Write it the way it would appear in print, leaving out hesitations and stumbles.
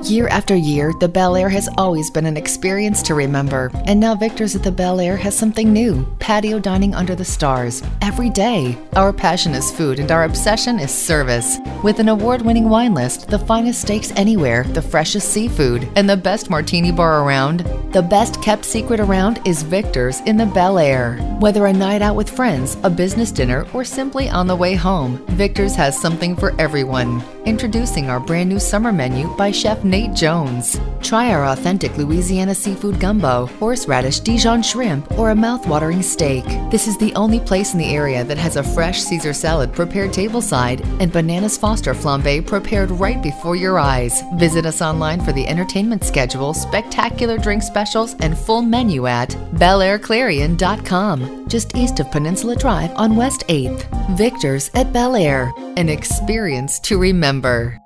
Year after year, the Bel Air has always been an experience to remember. And now Victor's at the Bel Air has something new: patio dining under the stars. Every day. Our passion is food and our obsession is service. With an award-winning wine list, the finest steaks anywhere, the freshest seafood, and the best martini bar around, the best kept secret around is Victor's in the Bel Air. Whether a night out with friends, a business dinner, or simply on the way home, Victor's has something for everyone. Introducing our brand new summer menu by Chef Nate Jones. Try our authentic Louisiana seafood gumbo, horseradish Dijon shrimp, or a mouth-watering steak. This is the only place in the area that has a fresh Caesar salad prepared tableside and bananas Foster flambe prepared right before your eyes. Visit us online for the entertainment schedule, spectacular drink specials, and full menu at belairclarion.com, just east of Peninsula Drive on West 8th. Victor's at Bel Air, an experience to remember.